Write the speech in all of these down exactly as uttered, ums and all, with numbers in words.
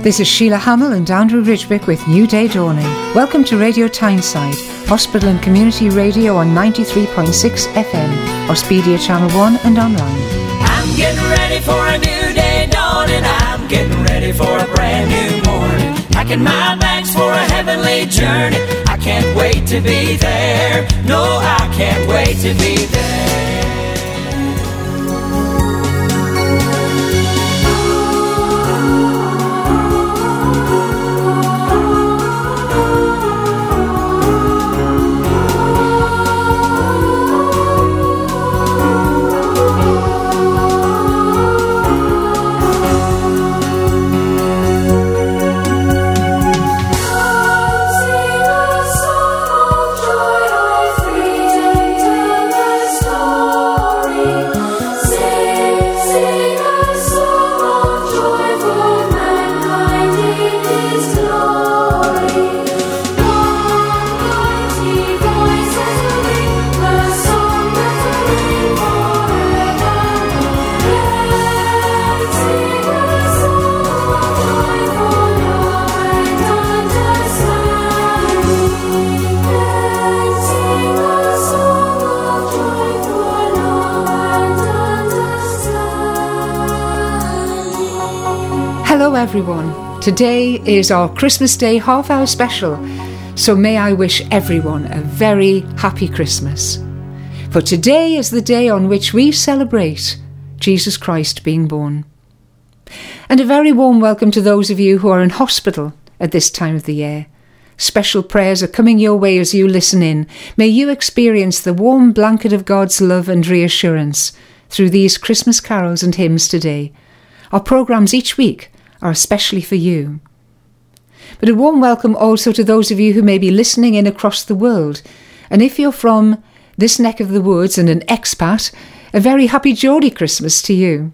This is Sheila Hamill and Andrew Ridgewick with New Day Dawning. Welcome to Radio Tyneside, hospital and community radio on ninety-three point six F M, Auspedia Channel one and online. I'm getting ready for a new day dawning. I'm getting ready for a brand new morning. Packing my bags for a heavenly journey. I can't wait to be there. No, I can't wait to be there. Hello everyone, today is our Christmas Day half hour special, so may I wish everyone a very happy Christmas. For today is the day on which we celebrate Jesus Christ being born. And a very warm welcome to those of you who are in hospital at this time of the year. Special prayers are coming your way as you listen in. May you experience the warm blanket of God's love and reassurance through these Christmas carols and hymns today. Our programmes each week are especially for you. But a warm welcome also to those of you who may be listening in across the world. And if you're from this neck of the woods and an expat, a very happy Geordie Christmas to you.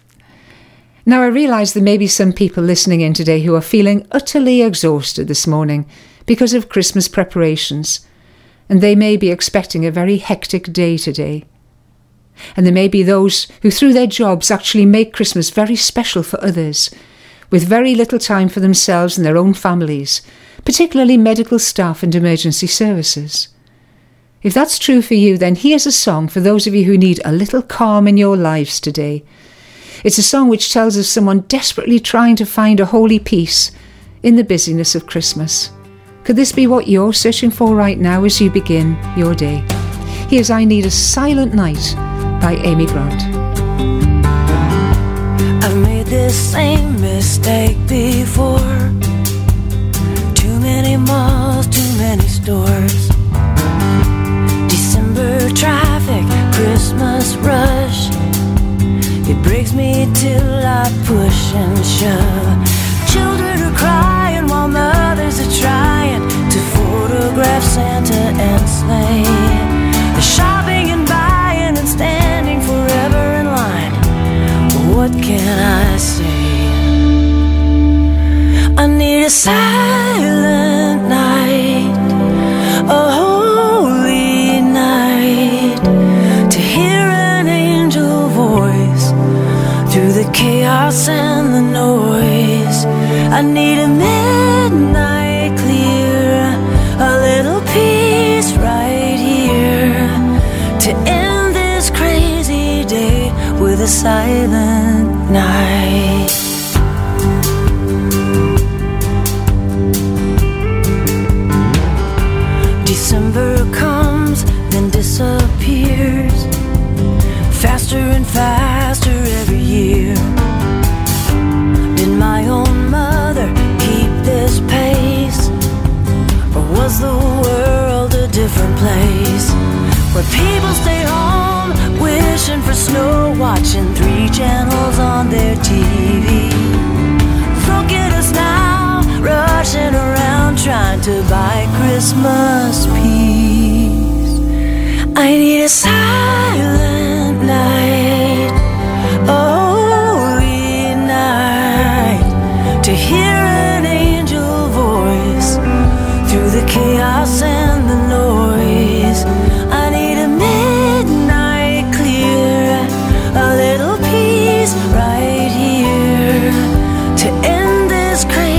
Now I realise there may be some people listening in today who are feeling utterly exhausted this morning because of Christmas preparations, and they may be expecting a very hectic day today. And there may be those who through their jobs actually make Christmas very special for others, with very little time for themselves and their own families, particularly medical staff and emergency services. If that's true for you, then here's a song for those of you who need a little calm in your lives today. It's a song which tells of someone desperately trying to find a holy peace in the busyness of Christmas. Could this be what you're searching for right now as you begin your day? Here's I Need a Silent Night by Amy Grant. I've made this same mistake before. Too many malls, too many stores. December traffic, Christmas rush. It breaks me till I push and shove. Children are crying while mothers are trying to photograph Santa and sleigh. They're shopping and buying and standing forever in line. What can I say? I need a silent night, a holy night, to hear an angel voice through the chaos and the noise. I need a midnight clear, a little peace right here, to end this crazy day with a silent night. December comes, then disappears, faster and faster every year. Did my own mother keep this pace, or was the world a different place, where people stay home wishing for snow, watching three channels on their T V? Look at us now, rushing around trying to buy Christmas peace. I need a silent night, a holy night, to hear an angel voice through the chaos and the noise. I need a midnight clear, a little peace right here, to end this crazy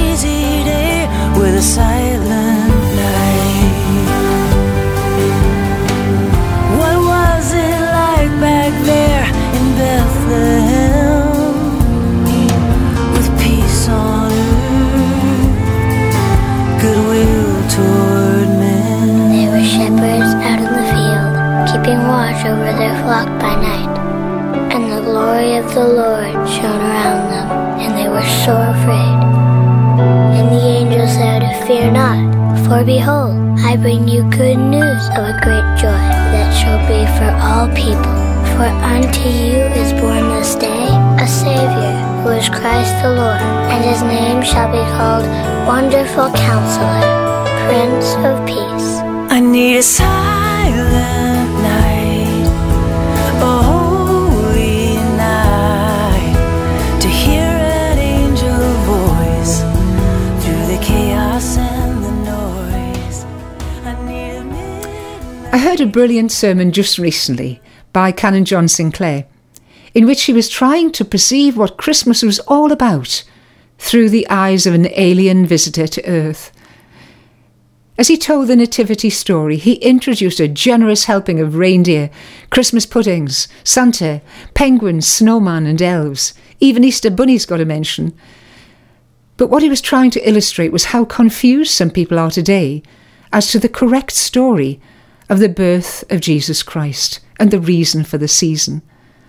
their flock by night. And the glory of the Lord shone around them, and they were sore afraid. And the angel said, Fear not, for behold, I bring you good news of a great joy that shall be for all people. For unto you is born this day a Savior, who is Christ the Lord, and his name shall be called Wonderful Counselor, Prince of Peace. I need a silent night, a holy night, to hear an angel voice through the chaos and the noise. I need a midnight. I heard a brilliant sermon just recently by Canon John Sinclair, in which he was trying to perceive what Christmas was all about through the eyes of an alien visitor to Earth. As he told the Nativity story, he introduced a generous helping of reindeer, Christmas puddings, Santa, penguins, snowman and elves. Even Easter bunnies got a mention. But what he was trying to illustrate was how confused some people are today as to the correct story of the birth of Jesus Christ and the reason for the season.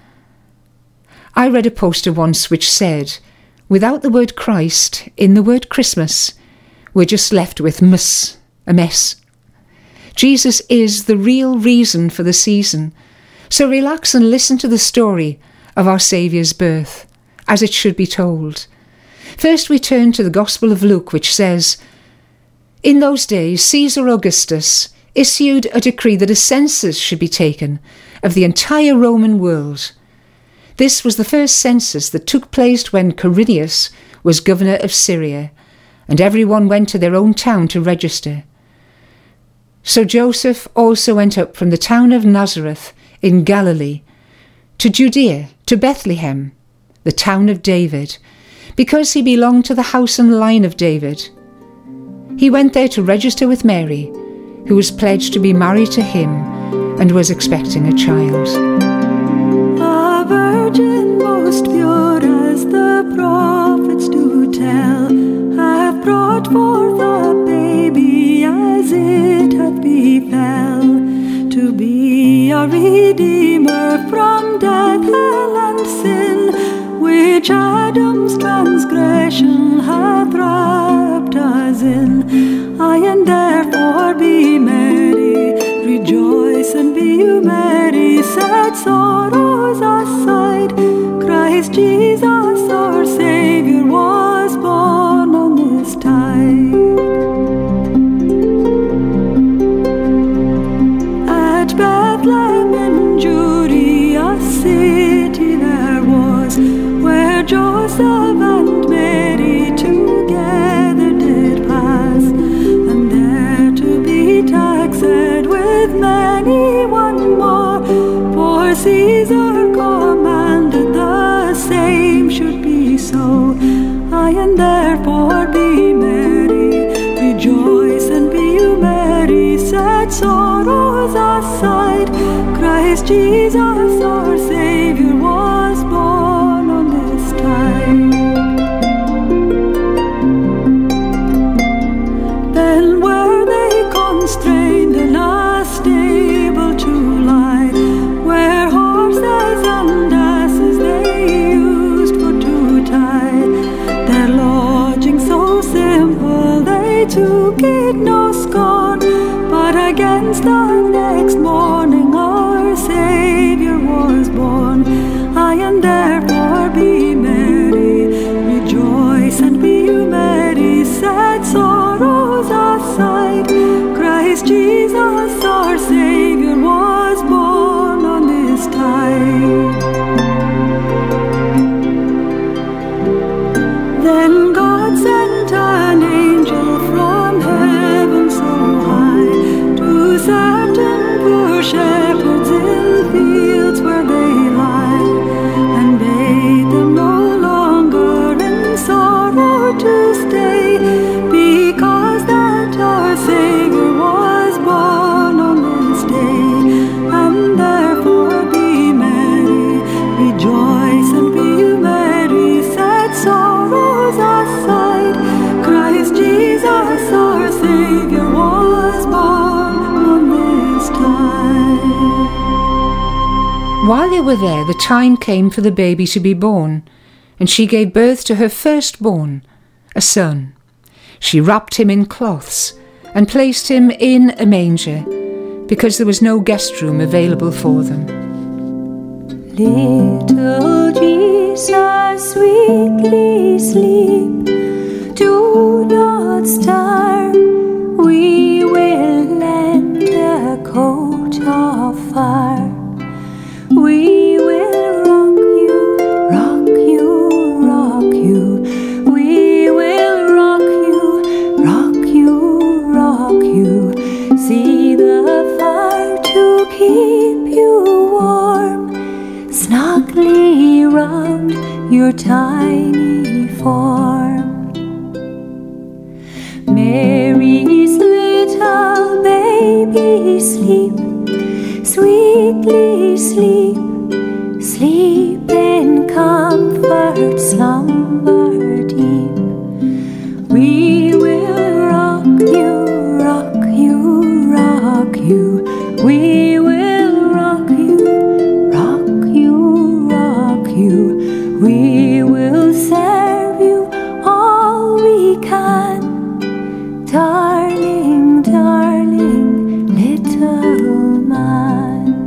I read a poster once which said, without the word Christ in the word Christmas, we're just left with mus, a mess. Jesus is the real reason for the season, so relax and listen to the story of our Saviour's birth, as it should be told. First we turn to the Gospel of Luke, which says, In those days Caesar Augustus issued a decree that a census should be taken of the entire Roman world. This was the first census that took place when Quirinius was governor of Syria, and everyone went to their own town to register. So Joseph also went up from the town of Nazareth in Galilee to Judea, to Bethlehem, the town of David, because he belonged to the house and line of David. He went there to register with Mary, who was pledged to be married to him and was expecting a child. A virgin most pure as the prophets do tell, hath brought forth a baby as it hath befell, to be a redeemer from death, hell, and sin, which Adam's transgression hath wrapped us in. I and therefore be merry, rejoice and be you merry, sad sorrows aside, Christ Jesus our Saviour was born on this tide. At Bethlehem in Judea city there was, where Joseph and Mary together did pass, and there to be taxed with many one more, for Caesar commanded the same should be so. I and therefore be merry, rejoice and be you merry, sad sorrows aside, Christ Jesus our Saviour was born on this tide. Then were they constrained in a stable to lie, where horses and asses they used for to tie. Their lodging so simple they took it no scorn, but against the next morning our Saviour was born. I and therefore be merry, rejoice and be you merry, sad sorrows aside, Christ Jesus our Saviour was born on this tide. Then God sent an angel from heaven so high, to certain poor shepherds in fields where they lie, and bade them no longer in sorrow to stay, because that our Saviour was born on this day. And therefore be merry, rejoice and be you merry, sad sorrows aside, Christ Jesus our Saviour was born on this tide. While they were there, the time came for the baby to be born, and she gave birth to her firstborn, a son. She wrapped him in cloths and placed him in a manger, because there was no guest room available for them. Little Jesus, sweetly sleep, do not stir, we will lend a coat of fur. We will rock you, rock you, rock you. We will rock you, rock you, rock you. See the fire to keep you warm, snugly round your tiny form. Mary's little baby sleep, sweetly sleep, sleep in comfort, slumber deep. We will rock you, rock you, rock you. We will rock you, rock you, rock you. We will serve you all we can, darling, darling, little man.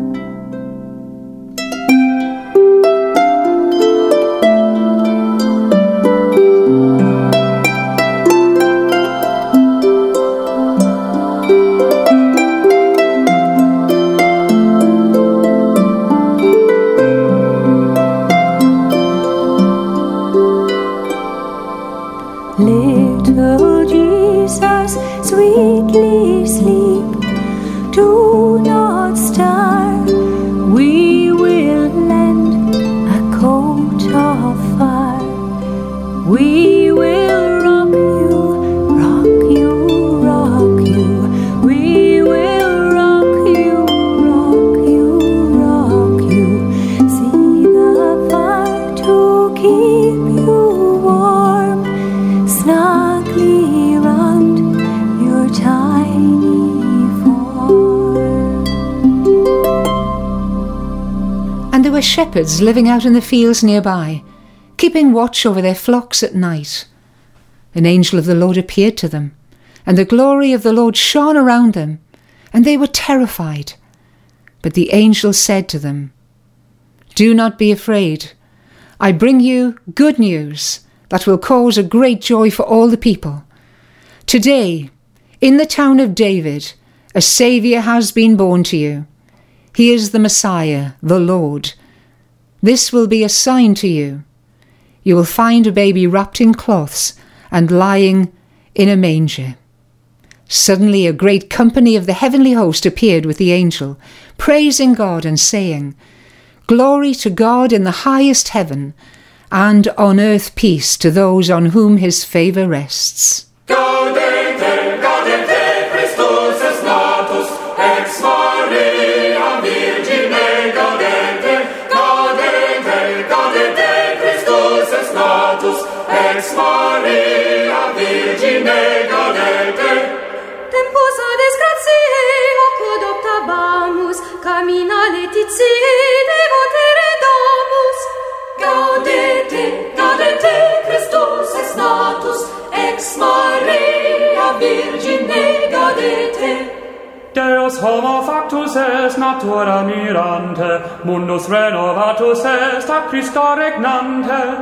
Little Jesus, sweetly sleep, do not stir, we will lend a coat of fur. We will rock you, rock you, rock you. We will rock you, rock you, rock you. See the fire to keep you warm, snugly round your tiny form. And there were shepherds living out in the fields nearby, keeping watch over their flocks at night. An angel of the Lord appeared to them, and the glory of the Lord shone around them, and they were terrified. But the angel said to them, "Do not be afraid. I bring you good news that will cause a great joy for all the people. Today, in the town of David, a Saviour has been born to you. He is the Messiah, the Lord. This will be a sign to you. You will find a baby wrapped in cloths and lying in a manger." Suddenly a great company of the heavenly host appeared with the angel, praising God and saying, "Glory to God in the highest heaven, and on earth peace to those on whom his favour rests." Gaudete, gaudete, Christus est natus, ex Maria Virgine, gaudete, gaudete, gaudete, Christus est natus, ex Maria Virgine, gaudete. Tempus ades gratiae, quod optabamus, camina laetitiae, devotere domus. Gaudete, gaudete, Christus est natus, ex Maria Virgine, gaudete. Deus homo factus est, natura mirante, mundus renovatus est, ac Christo regnante.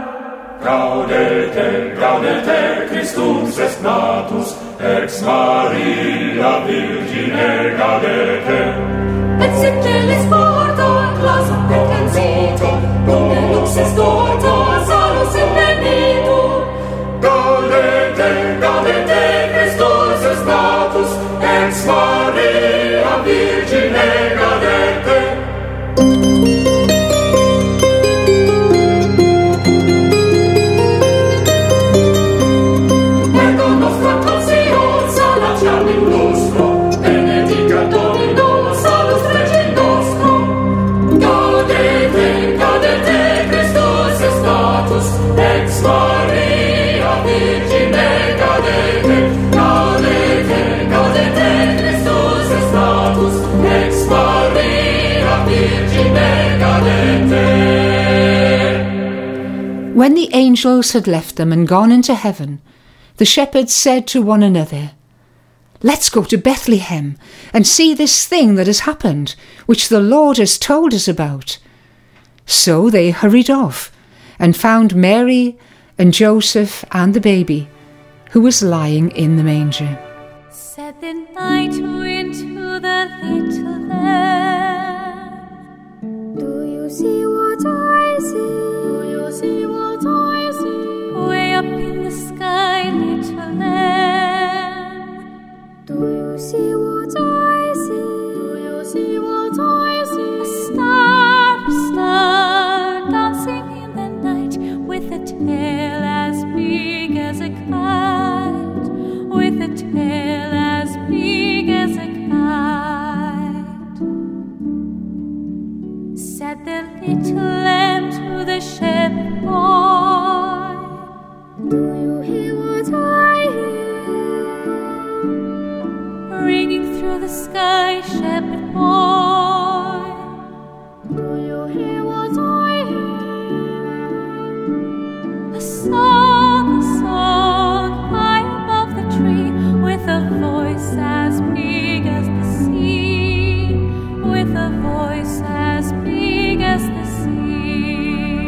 Gaudete, gaudete, Christus est natus, ex Maria Virgine, gaudete. Et sic celis porto, classum pretensito, unde lux est orto, salus invenitur. Gaudete, gaudete, Christus est natus, ex Maria Virgine, gaudete. Ego nostra consio, sala charming lustro, benedicat Domino, salus Regino When the angels had left them and gone into heaven, the shepherds said to one another, "Let's go to Bethlehem and see this thing that has happened, which the Lord has told us about." So they hurried off and found Mary and Joseph and the baby, who was lying in the manger. Said the night wind to the little lamb, "Do you see what I see? Do you see what I see? Way up in the sky, little lamb. Do you see what I see? Do you see what I see? A star, a star, dancing in the night, with a tail as big as a kite, with a tail as big as a kite." Said the little lamb to the shepherd boy, "Do you hear what I hear? Ringing through the sky, shepherd boy. Do you hear what I hear? A song, a song, high above the tree, with a voice as big as the sea, with a voice as big as the sea."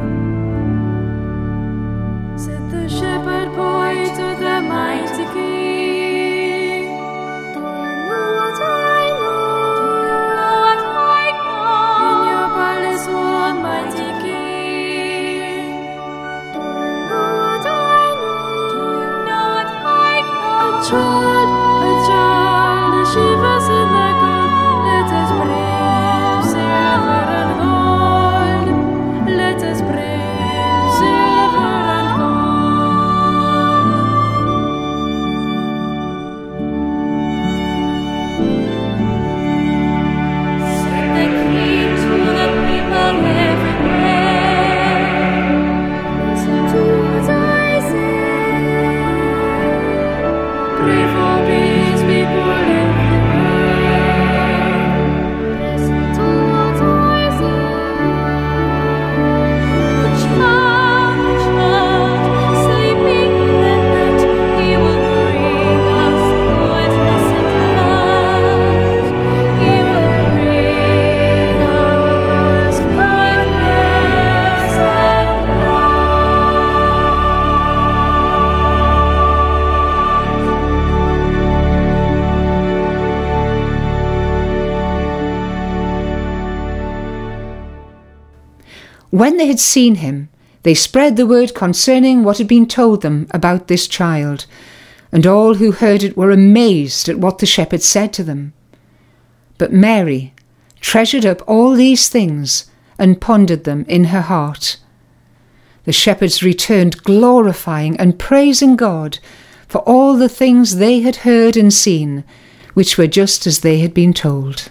Said the shepherd boy to the mighty king, "Do you know what I know? Do you know what I know? In your palace, one mighty king. Do you know what I know? Do you know what I know? A child, a child, a shivers in the cold. Let us bring silver and gold. Let us bring silver and gold." Said the king to the people everywhere, "Listen to what I say. Pray for peace, people everywhere. Listen to what I say. The child, the child, sleeping in the night, he will bring us goodness and light. He will bring us goodness and When they had seen him, they spread the word concerning what had been told them about this child, and all who heard it were amazed at what the shepherds said to them. But Mary treasured up all these things and pondered them in her heart. The shepherds returned glorifying and praising God for all the things they had heard and seen, which were just as they had been told.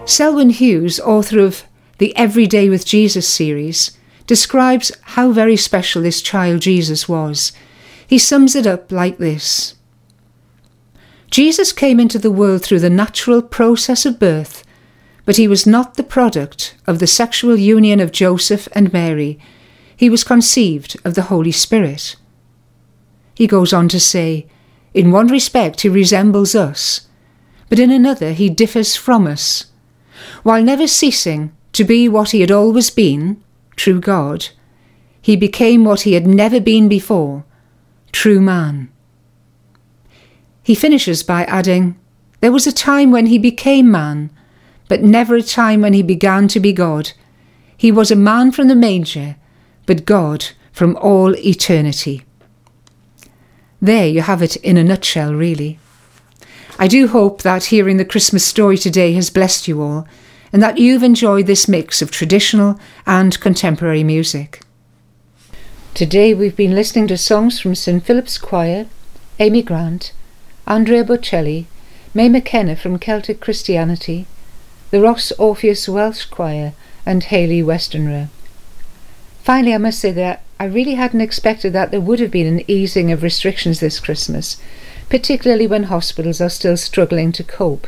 Selwyn Hughes, author of the Everyday with Jesus series, describes how very special this child Jesus was. He sums it up like this. Jesus came into the world through the natural process of birth, but he was not the product of the sexual union of Joseph and Mary. He was conceived of the Holy Spirit. He goes on to say, in one respect he resembles us, but in another he differs from us. While never ceasing to be what he had always been, true God, he became what he had never been before, true man. He finishes by adding, there was a time when he became man, but never a time when he began to be God. He was a man from the manger, but God from all eternity. There you have it in a nutshell, really. I do hope that hearing the Christmas story today has blessed you all, and that you've enjoyed this mix of traditional and contemporary music. Today we've been listening to songs from Saint Philip's Choir, Amy Grant, Andrea Bocelli, May McKenna from Celtic Christianity, the Ross Orpheus Welsh Choir, and Hayley Westenra. Finally, I must say that I really hadn't expected that there would have been an easing of restrictions this Christmas, particularly when hospitals are still struggling to cope.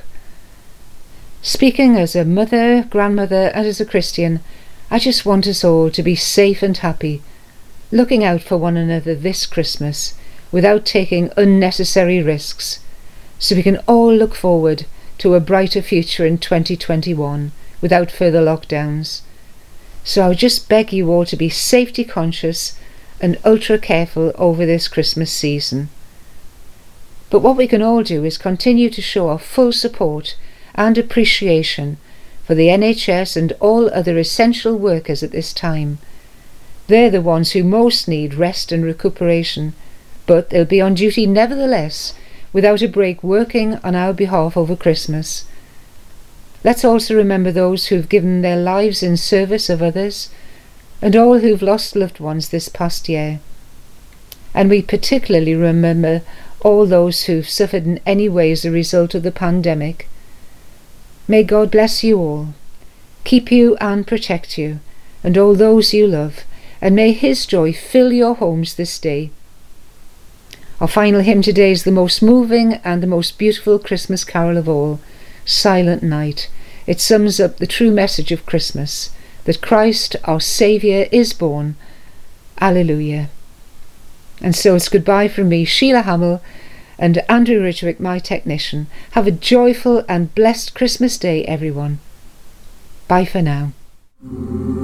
Speaking as a mother, grandmother, and as a Christian, I just want us all to be safe and happy, looking out for one another this Christmas without taking unnecessary risks, so we can all look forward to a brighter future in twenty twenty-one without further lockdowns. So I would just beg you all to be safety conscious and ultra careful over this Christmas season. But what we can all do is continue to show our full support and appreciation for the N H S and all other essential workers at this time. They're the ones who most need rest and recuperation, but they'll be on duty nevertheless, without a break, working on our behalf over Christmas. Let's also remember those who've given their lives in service of others, and all who've lost loved ones this past year. And we particularly remember all those who've suffered in any way as a result of the pandemic. May God bless you all, keep you and protect you, and all those you love, and may His joy fill your homes this day. Our final hymn today is the most moving and the most beautiful Christmas carol of all, Silent Night. It sums up the true message of Christmas, that Christ, our Saviour, is born. Alleluia. And so it's goodbye from me, Sheila Hamill, and Andrew Ridgwick, my technician. Have a joyful and blessed Christmas day, everyone. Bye for now.